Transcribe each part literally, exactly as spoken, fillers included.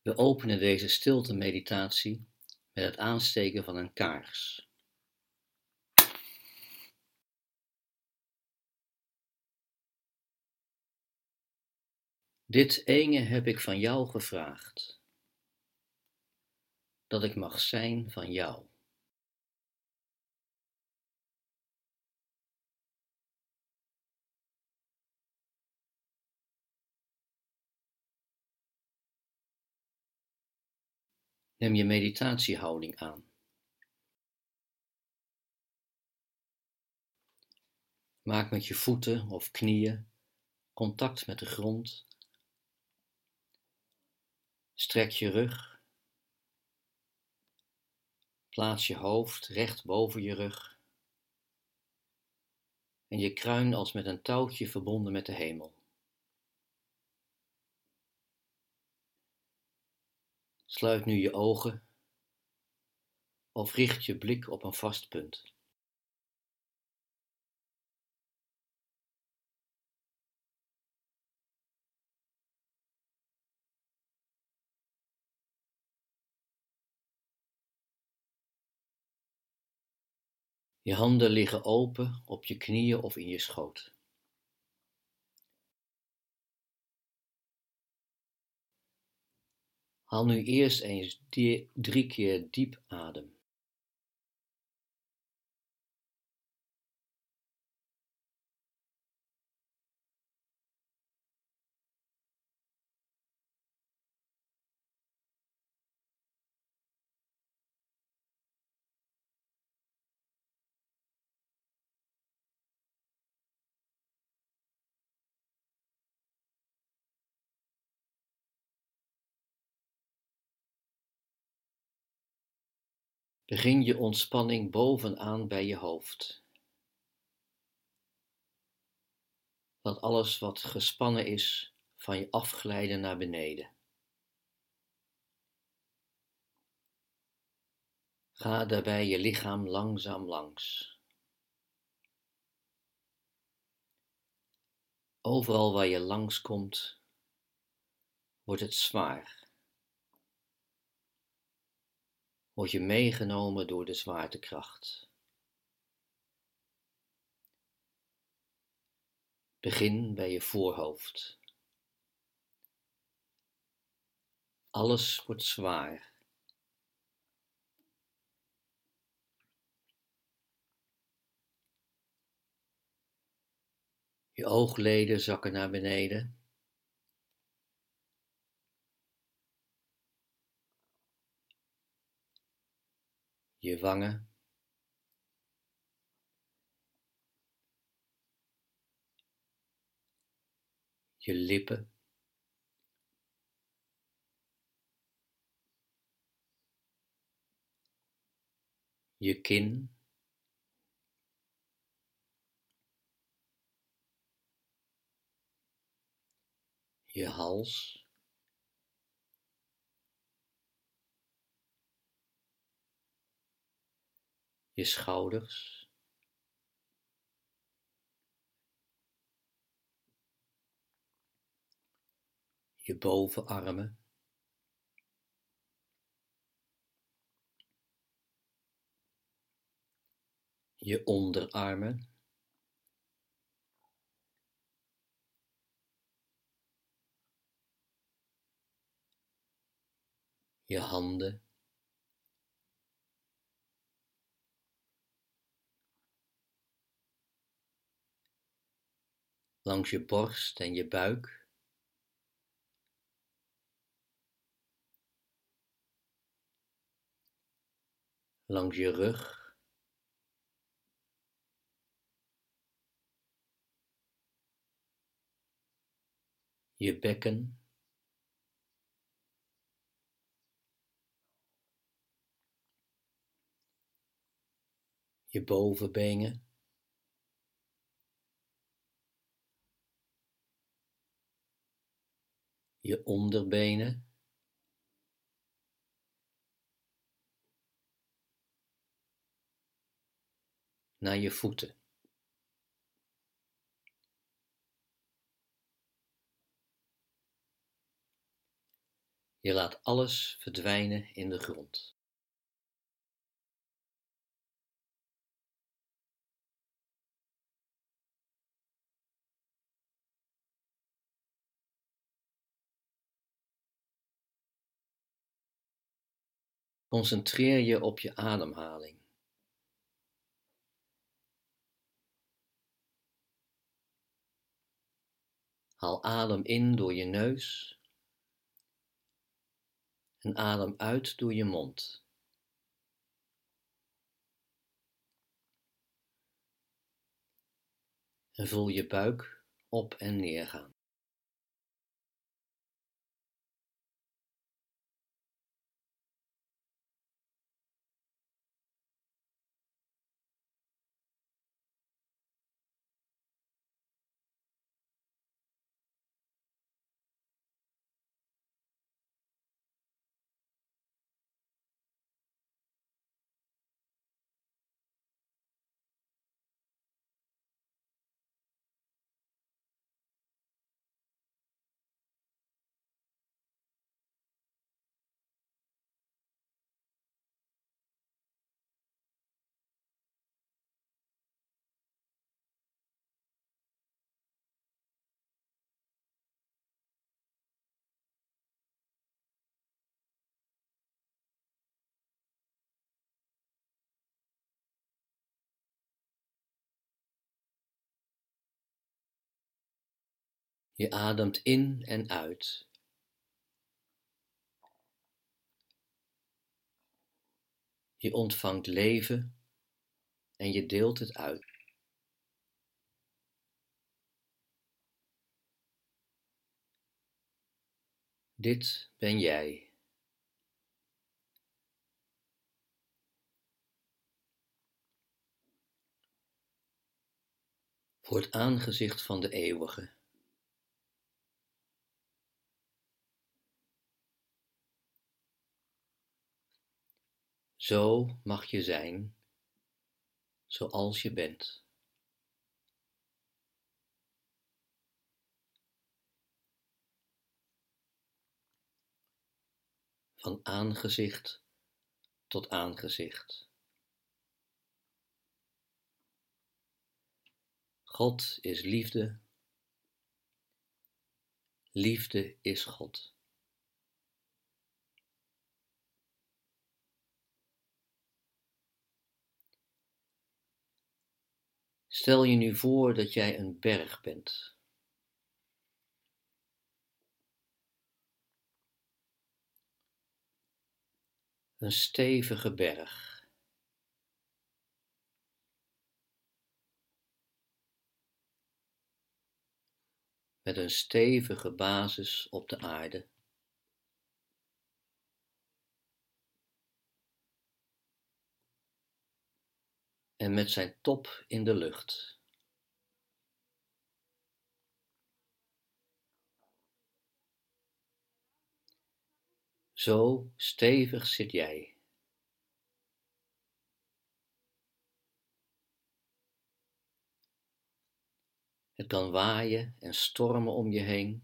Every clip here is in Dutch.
We openen deze stilte-meditatie met het aansteken van een kaars. Dit ene heb ik van jou gevraagd, dat ik mag zijn van jou. Neem je meditatiehouding aan. Maak met je voeten of knieën contact met de grond. Strek je rug. Plaats je hoofd recht boven je rug. En je kruin als met een touwtje verbonden met de hemel. Sluit nu je ogen of richt je blik op een vast punt. Je handen liggen open op je knieën of in je schoot. Haal nu eerst eens die, drie keer diep adem. Begin je ontspanning bovenaan bij je hoofd. Laat alles wat gespannen is van je afglijden naar beneden. Ga daarbij je lichaam langzaam langs. Overal waar je langskomt, wordt het zwaar. Word je meegenomen door de zwaartekracht. Begin bij je voorhoofd. Alles wordt zwaar. Je oogleden zakken naar beneden. Je wangen. Je lippen. Je kin. Je hals. Je schouders. Je bovenarmen. Je onderarmen. Je handen. Langs je borst en je buik. Langs je rug. Je bekken. Je bovenbenen. Je onderbenen. Naar je voeten. Je laat alles verdwijnen in de grond. Concentreer je op je ademhaling. Haal adem in door je neus en adem uit door je mond. En voel je buik op en neer gaan. Je ademt in en uit. Je ontvangt leven en je deelt het uit. Dit ben jij. Voor het aangezicht van de eeuwige. Zo mag je zijn, zoals je bent. Van aangezicht tot aangezicht. God is liefde. Liefde is God. Stel je nu voor dat jij een berg bent. Een stevige berg. Met een stevige basis op de aarde. En met zijn top in de lucht. Zo stevig zit jij. Het kan waaien en stormen om je heen.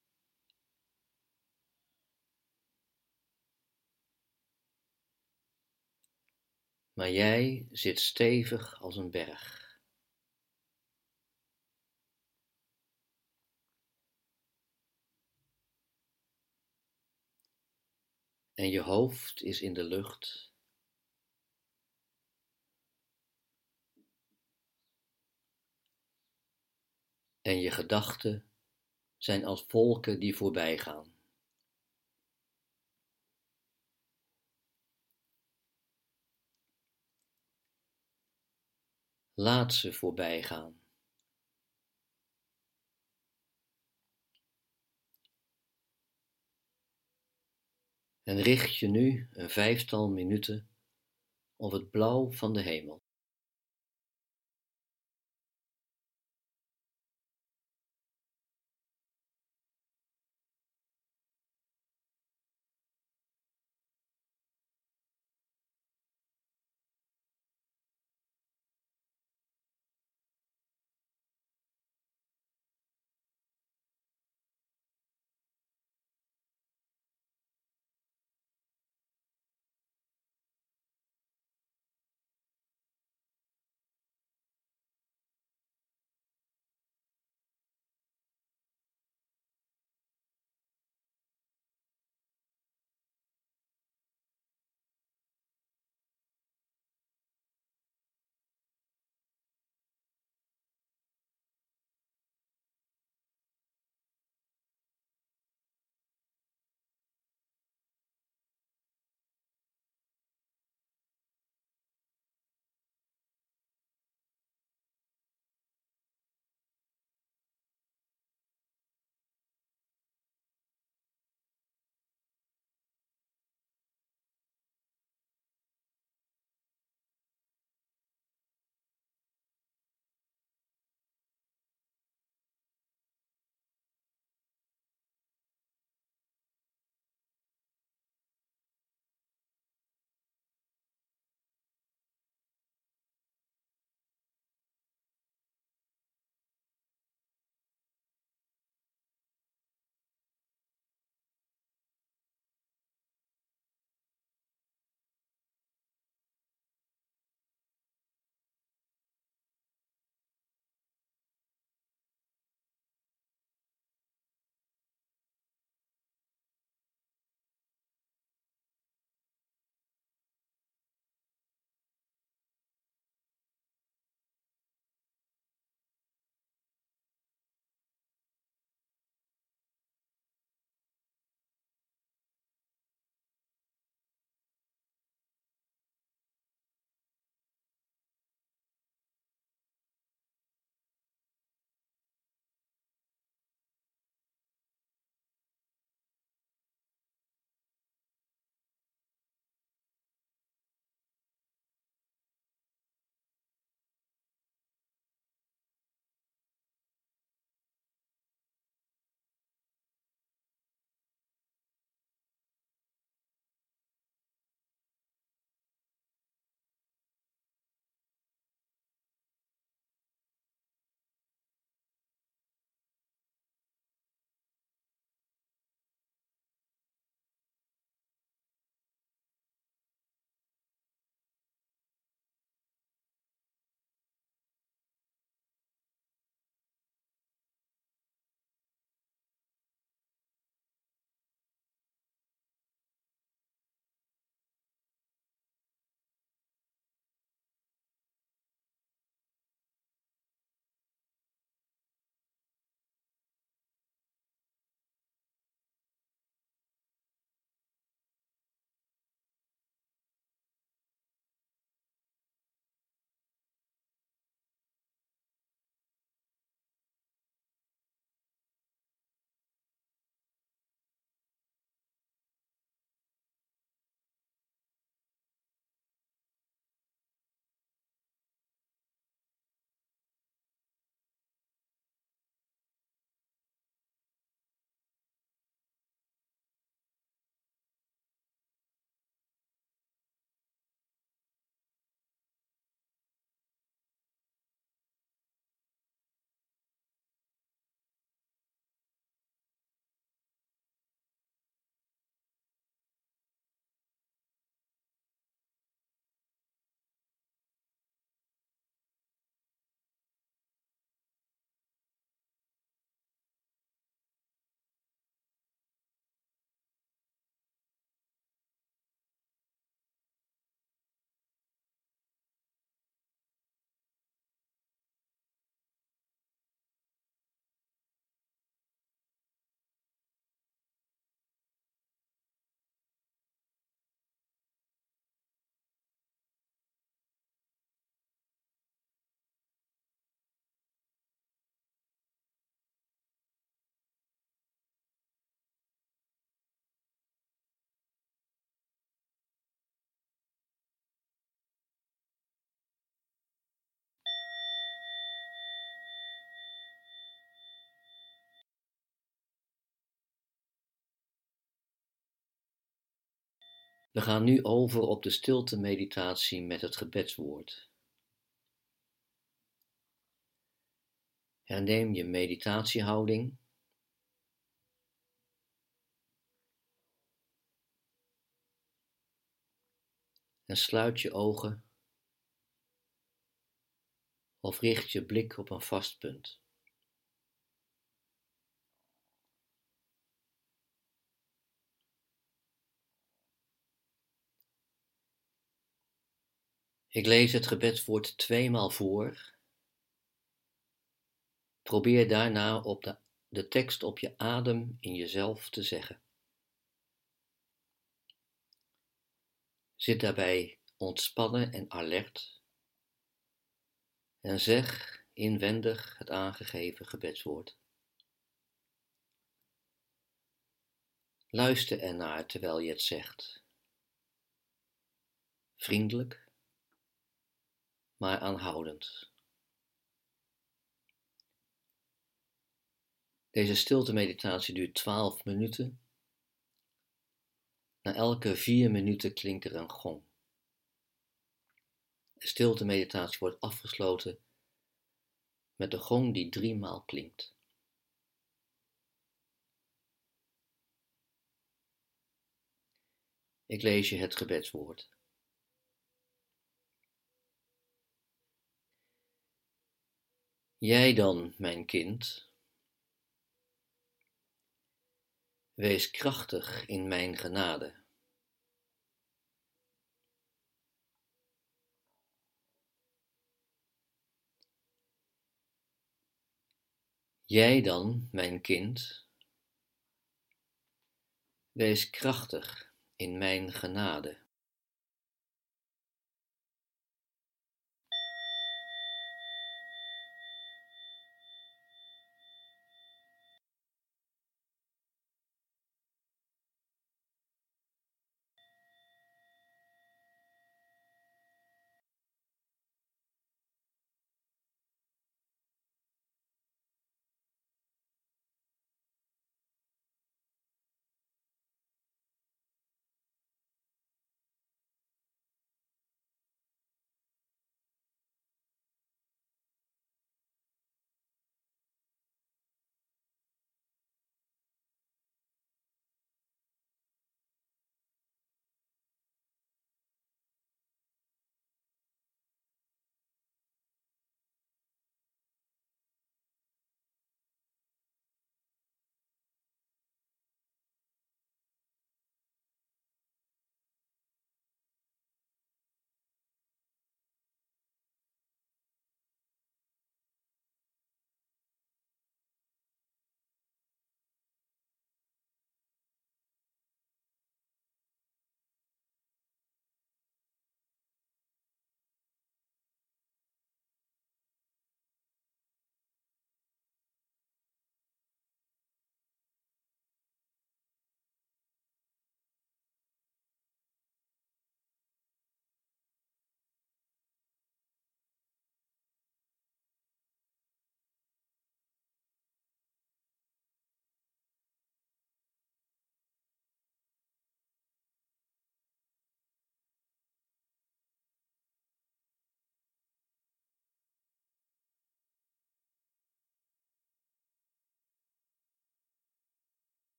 Maar jij zit stevig als een berg. En je hoofd is in de lucht. En je gedachten zijn als wolken die voorbij gaan. Laat ze voorbij gaan. En richt je nu een vijftal minuten op het blauw van de hemel. We gaan nu over op de stilte-meditatie met het gebedswoord. Herneem je meditatiehouding. En sluit je ogen of richt je blik op een vast punt. Ik lees het gebedswoord tweemaal voor. Probeer daarna op de, de tekst op je adem in jezelf te zeggen. Zit daarbij ontspannen en alert en zeg inwendig het aangegeven gebedswoord. Luister ernaar terwijl je het zegt. Vriendelijk, maar aanhoudend. Deze stilte-meditatie duurt twaalf minuten. Na elke vier minuten klinkt er een gong. De stilte-meditatie wordt afgesloten met de gong die driemaal klinkt. Ik lees je het gebedswoord. Jij dan, mijn kind, wees krachtig in mijn genade. Jij dan, mijn kind, wees krachtig in mijn genade.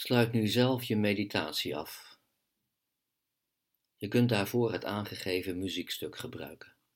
Sluit nu zelf je meditatie af. Je kunt daarvoor het aangegeven muziekstuk gebruiken.